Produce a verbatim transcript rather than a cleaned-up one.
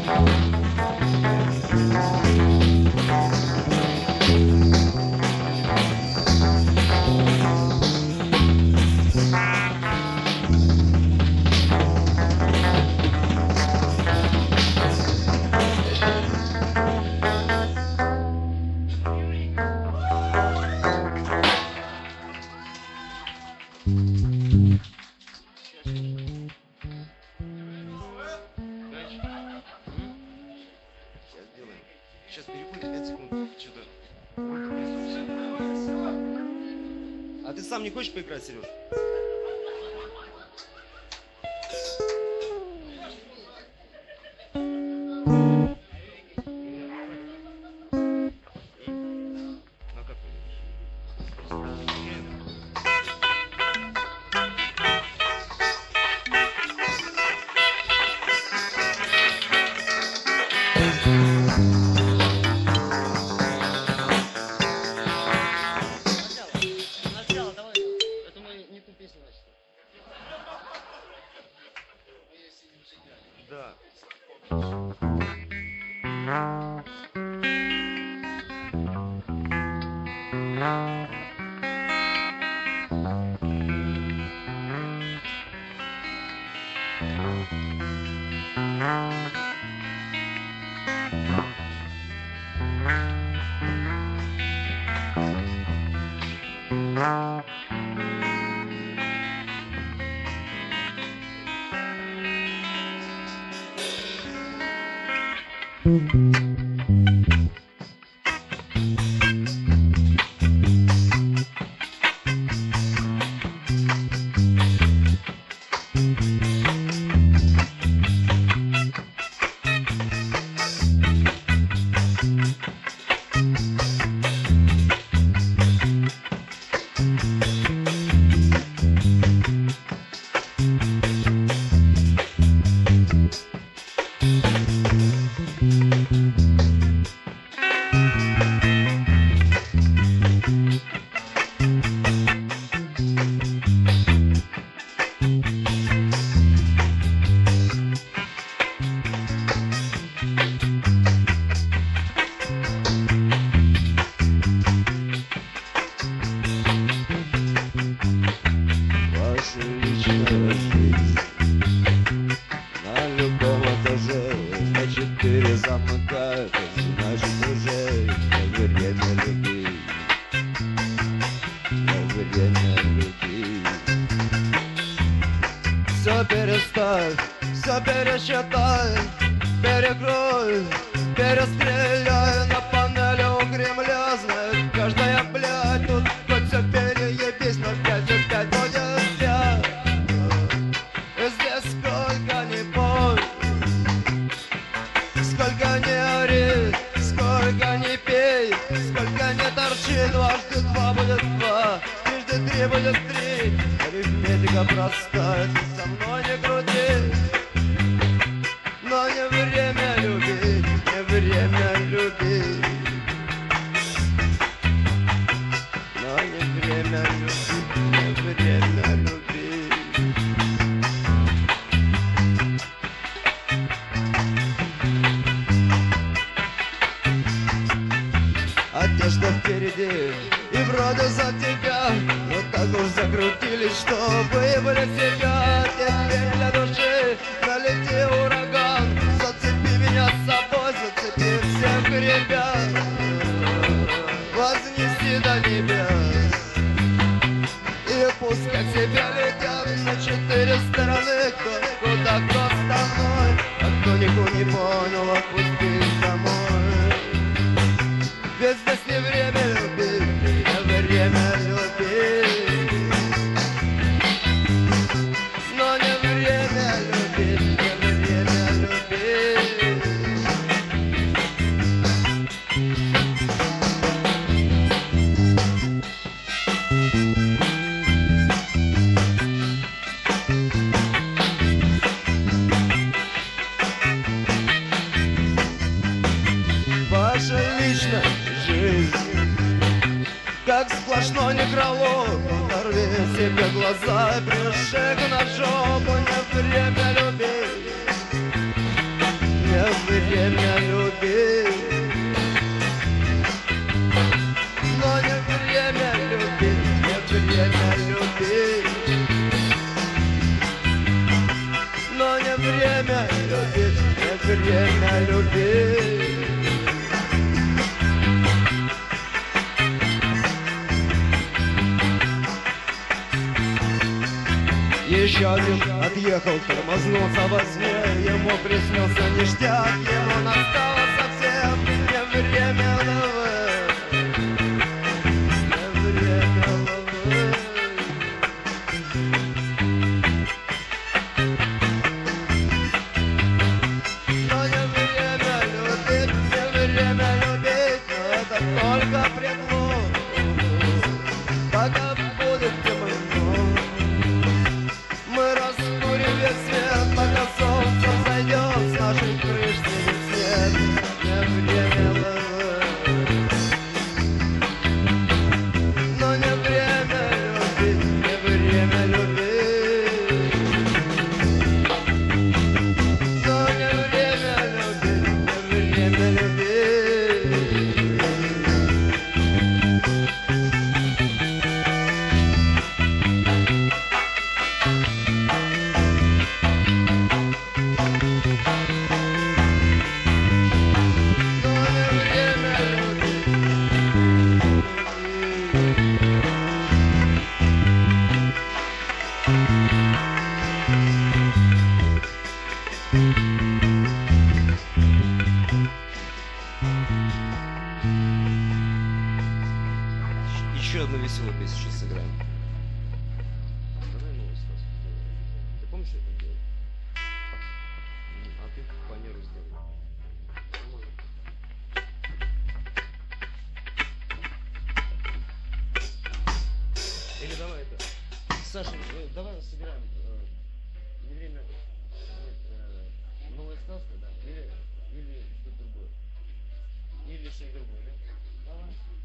Сейчас переходит пять секунд. Что-то. А ты сам не хочешь поиграть, Сереж? Да. Замыкают, значит уже не время любить, не время любить. Все переставь, все пересчитай, перекрой, перестреляй на панели у Кремля. Знает каждая, блядь, тут хоть все переебись, но пять и пять будет я. И здесь сколько ни пой, сколько не ори, сколько не пей, сколько не торчи, дважды два будет два, трижды три будет три. Арифметика простая, ты со мной не крути. Но не время любить, не время любить. Но не время любить, не время любить. Одежда впереди и вроде за тебя, но так уж закрутились, что выбрать себя. Теперь для души налети ураган, зацепи меня с собой, зацепи всех ребят, вознеси до небес. И пускай себя летят на четыре стороны, кто куда, кто со мной, а кто никого не понял, отпусти домой. Ведь здесь не время любить, не время любить. Но не время любить, не время любить. Ваша личная жизнь как сплошной некролог. Оторви себе глаза и пришей на жопу. Не время любить, не время время любить, но не время любить, не время любить, но не время любить, не время любить. Еще один отъехал тормознулся во сне, ему приснился ништяк, ему настало совсем не время ловы, не время ловы. Но не время любить, не время любить, но это только предлог, пока будет темно. Мы раскурим весь свет, пока солнце зайдет, с нашей крыш снимет снег, не время ловы. Но не время любить, не время любить, но не время любить, не время любить. Еще одну веселую песню сейчас сыграем. Давай новый, Стас. Ты помнишь, что это делать? А ты фанеру сделай. Или давай это. Саша, э, давай сыграем. Э, не время. Э, новая сказка, да? Или, или что-то другое. Или что-то другое, да? Давай.